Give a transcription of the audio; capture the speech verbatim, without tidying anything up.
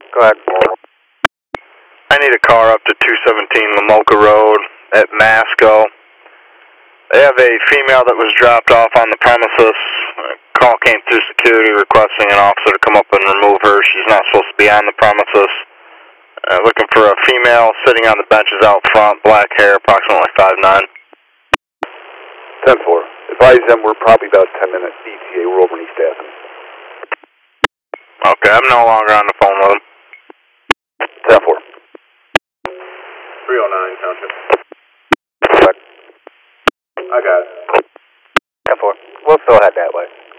Go ahead. I need a car up to two seventeen Lamoka Road at Masco. They have a female that was dropped off on the premises. A call came through security requesting an officer to come up and remove her. She's not supposed to be on the premises. Uh, looking for a female sitting on the benches out front, black hair, approximately five nine. ten four. Advise them we're probably about ten minutes E T A. We're over in East Athens. Okay, I'm no longer on the phone with him. ten four. three oh nine, Township. Check. I got it. ten four. We'll still head that way.